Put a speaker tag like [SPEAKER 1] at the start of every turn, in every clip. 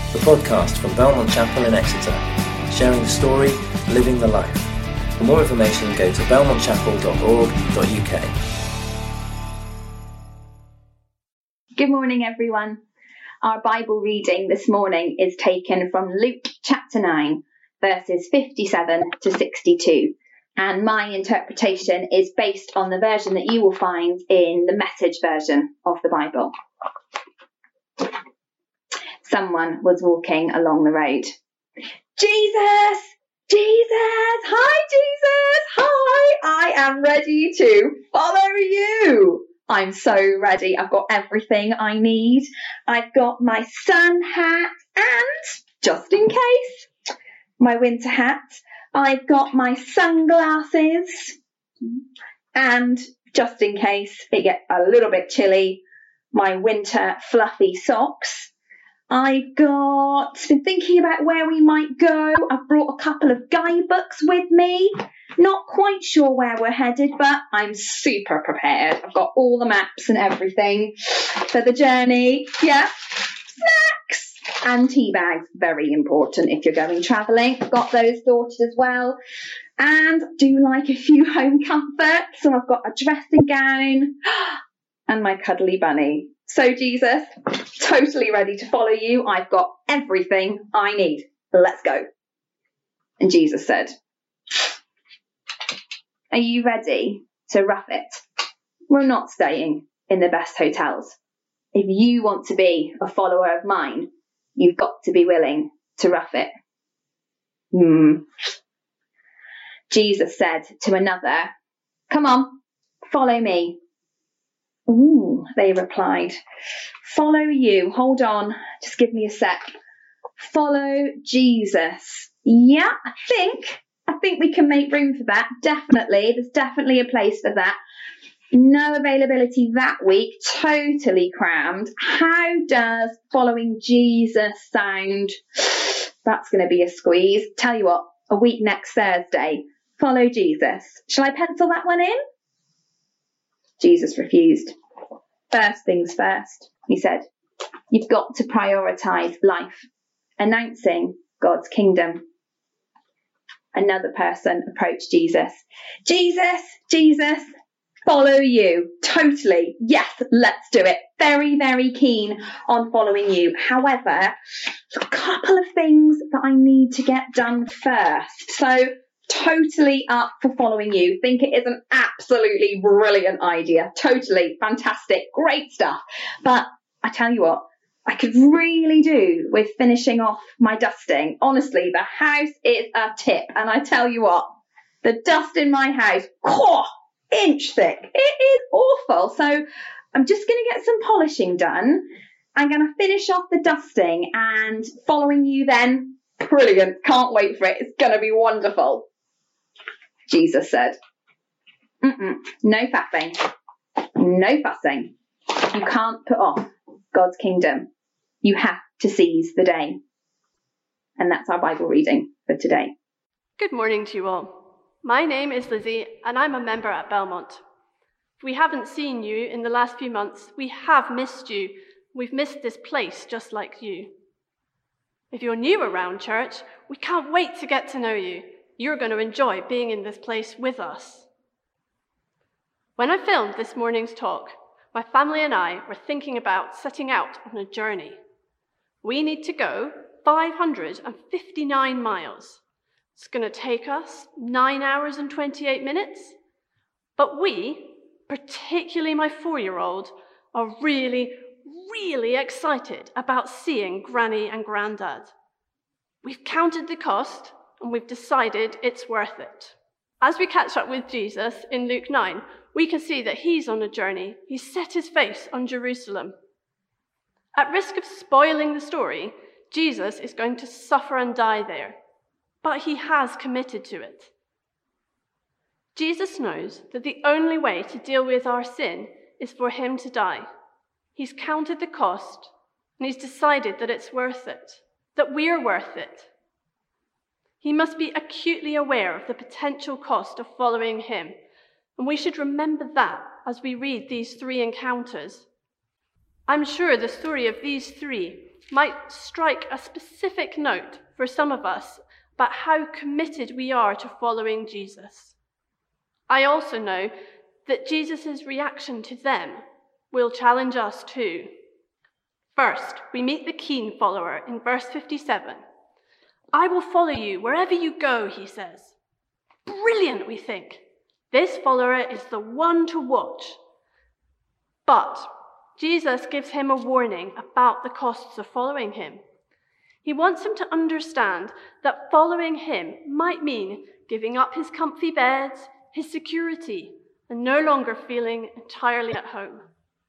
[SPEAKER 1] the podcast from Belmont Chapel in Exeter, sharing the story, living the life. For more information, go to belmontchapel.org.uk.
[SPEAKER 2] Good morning, everyone. Our Bible reading this morning is taken from Luke chapter 9, verses 57 to 62. And my interpretation is based on the version that you will find in the Message version of the Bible. Someone was walking along the road. Jesus! Jesus! Hi, Jesus! Hi! I am ready to follow you. I'm so ready. I've got everything I need. I've got my sun hat and, just in case, my winter hat. I've got my sunglasses and, just in case it gets a little bit chilly, my winter fluffy socks. I've been thinking about where we might go. I've brought a couple of guidebooks with me. Not quite sure where we're headed, but I'm super prepared. I've got all the maps and everything for the journey. Yeah. Snacks and tea bags. Very important if you're going travelling. I've got those sorted as well. And do like a few home comforts. So I've got a dressing gown and my cuddly bunny. So Jesus, totally ready to follow you. I've got everything I need. Let's go. And Jesus said, are you ready to rough it? We're not staying in the best hotels. If you want to be a follower of mine, you've got to be willing to rough it. Jesus said to another, come on, follow me. Ooh, they replied. Follow you. Hold on. Just give me a sec. Follow Jesus. Yeah, I think we can make room for that. Definitely. There's definitely a place for that. No availability that week. Totally crammed. How does following Jesus sound? That's going to be a squeeze. Tell you what, a week next Thursday. Follow Jesus. Shall I pencil that one in? Jesus refused. First things first, he said. You've got to prioritise life, announcing God's kingdom. Another person approached Jesus. Jesus, follow you. Totally. Yes, let's do it. Very, very keen on following you. However, a couple of things that I need to get done first. So, totally up for following you. Think it is an absolutely brilliant idea. Totally fantastic. Great stuff. But I tell you what, I could really do with finishing off my dusting. Honestly, the house is a tip. And I tell you what, the dust in my house, inch thick. It is awful. So I'm just going to get some polishing done. I'm going to finish off the dusting and following you then. Brilliant. Can't wait for it. It's going to be wonderful. Jesus said, no faffing, no fussing. You can't put off God's kingdom. You have to seize the day. And that's our Bible reading for today.
[SPEAKER 3] Good morning to you all. My name is Lizzie and I'm a member at Belmont. If we haven't seen you in the last few months, we have missed you. We've missed this place just like you. If you're new around church, we can't wait to get to know you. You're going to enjoy being in this place with us. When I filmed this morning's talk, my family and I were thinking about setting out on a journey. We need to go 559 miles. It's going to take us 9 hours and 28 minutes. But we, particularly my 4-year-old, are really, really excited about seeing Granny and Grandad. We've counted the cost and we've decided it's worth it. As we catch up with Jesus in Luke 9, we can see that he's on a journey. He's set his face on Jerusalem. At risk of spoiling the story, Jesus is going to suffer and die there, but he has committed to it. Jesus knows that the only way to deal with our sin is for him to die. He's counted the cost and he's decided that it's worth it, that we're worth it. He must be acutely aware of the potential cost of following him, and we should remember that as we read these 3 encounters. I'm sure the story of these 3 might strike a specific note for some of us about how committed we are to following Jesus. I also know that Jesus' reaction to them will challenge us too. First, we meet the keen follower in verse 57. I will follow you wherever you go, he says. Brilliant, we think. This follower is the one to watch. But Jesus gives him a warning about the costs of following him. He wants him to understand that following him might mean giving up his comfy beds, his security, and no longer feeling entirely at home.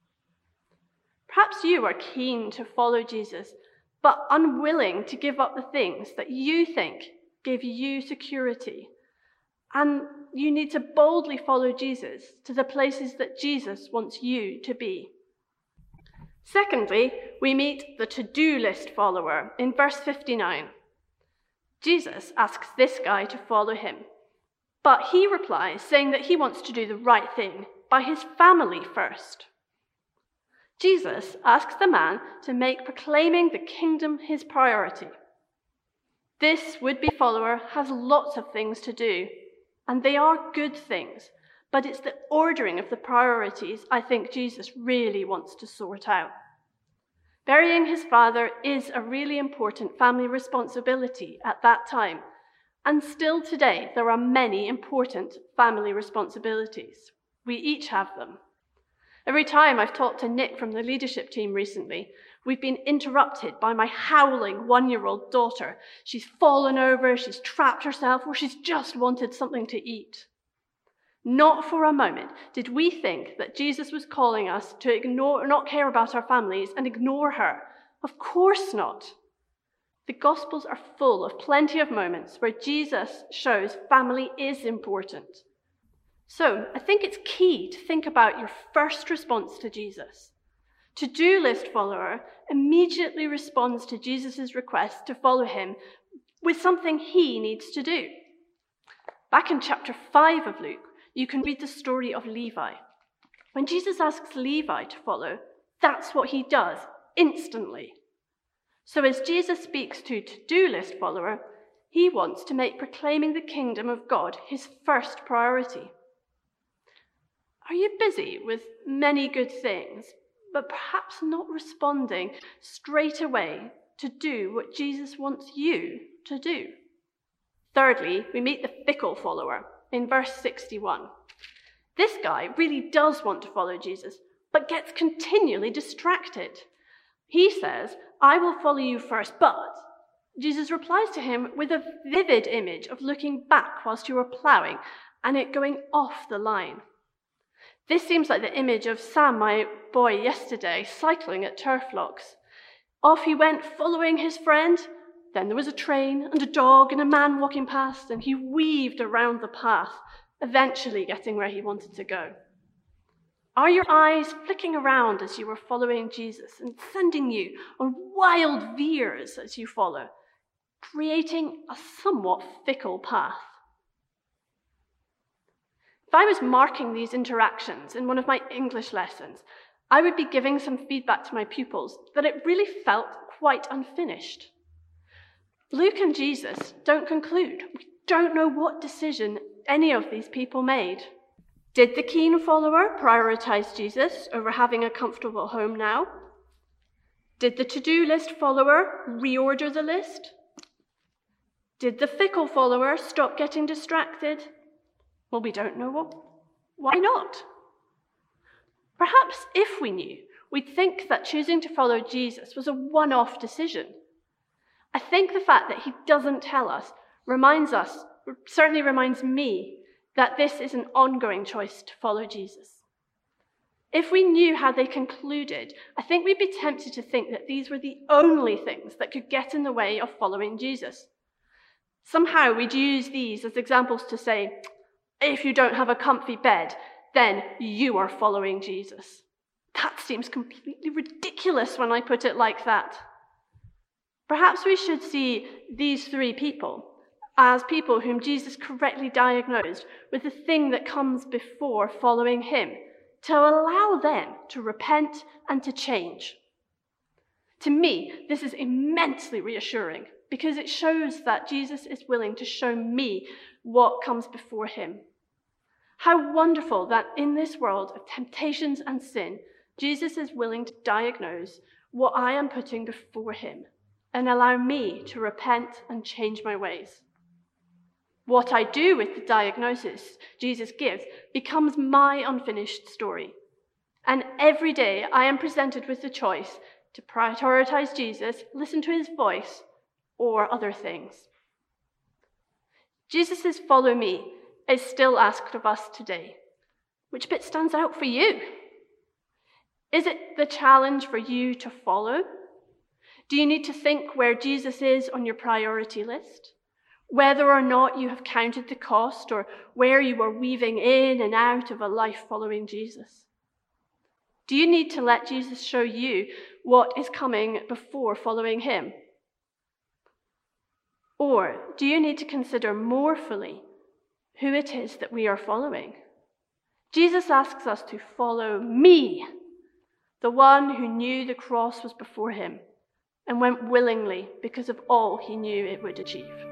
[SPEAKER 3] Perhaps you are keen to follow Jesus, but unwilling to give up the things that you think give you security. And you need to boldly follow Jesus to the places that Jesus wants you to be. Secondly, we meet the to-do list follower in verse 59. Jesus asks this guy to follow him, but he replies saying that he wants to do the right thing by his family first. Jesus asks the man to make proclaiming the kingdom his priority. This would-be follower has lots of things to do, and they are good things, but it's the ordering of the priorities I think Jesus really wants to sort out. Burying his father is a really important family responsibility at that time, and still today there are many important family responsibilities. We each have them. Every time I've talked to Nick from the leadership team recently, we've been interrupted by my howling 1-year-old daughter. She's fallen over, she's trapped herself, or she's just wanted something to eat. Not for a moment did we think that Jesus was calling us to ignore or not care about our families and ignore her. Of course not. The Gospels are full of plenty of moments where Jesus shows family is important. So I think it's key to think about your first response to Jesus. To-do list follower immediately responds to Jesus' request to follow him with something he needs to do. Back in chapter 5 of Luke, you can read the story of Levi. When Jesus asks Levi to follow, that's what he does instantly. So as Jesus speaks to-do list follower, he wants to make proclaiming the kingdom of God his first priority. Are you busy with many good things, but perhaps not responding straight away to do what Jesus wants you to do? Thirdly, we meet the fickle follower in verse 61. This guy really does want to follow Jesus, but gets continually distracted. He says, I will follow you first, but Jesus replies to him with a vivid image of looking back whilst you are ploughing and it going off the line. This seems like the image of Sam, my boy, yesterday, cycling at turf locks. Off he went, following his friend. Then there was a train and a dog and a man walking past, and he weaved around the path, eventually getting where he wanted to go. Are your eyes flicking around as you were following Jesus and sending you on wild veers as you follow, creating a somewhat fickle path? If I was marking these interactions in one of my English lessons, I would be giving some feedback to my pupils that it really felt quite unfinished. Luke and Jesus don't conclude. We don't know what decision any of these people made. Did the keen follower prioritize Jesus over having a comfortable home now? Did the to-do list follower reorder the list? Did the fickle follower stop getting distracted? Well, we don't know why not. Perhaps if we knew, we'd think that choosing to follow Jesus was a one-off decision. I think the fact that he doesn't tell us certainly reminds me that this is an ongoing choice to follow Jesus. If we knew how they concluded, I think we'd be tempted to think that these were the only things that could get in the way of following Jesus. Somehow we'd use these as examples to say, if you don't have a comfy bed, then you are following Jesus. That seems completely ridiculous when I put it like that. Perhaps we should see these three people as people whom Jesus correctly diagnosed with the thing that comes before following him, to allow them to repent and to change. To me, this is immensely reassuring because it shows that Jesus is willing to show me what comes before him. How wonderful that in this world of temptations and sin, Jesus is willing to diagnose what I am putting before him and allow me to repent and change my ways. What I do with the diagnosis Jesus gives becomes my unfinished story. And every day I am presented with the choice to prioritize Jesus, listen to his voice, or other things. Jesus' follow me is still asked of us today. Which bit stands out for you? Is it the challenge for you to follow? Do you need to think where Jesus is on your priority list? Whether or not you have counted the cost or where you are weaving in and out of a life following Jesus? Do you need to let Jesus show you what is coming before following him? Or do you need to consider more fully who it is that we are following? Jesus asks us to follow me, the one who knew the cross was before him and went willingly because of all he knew it would achieve.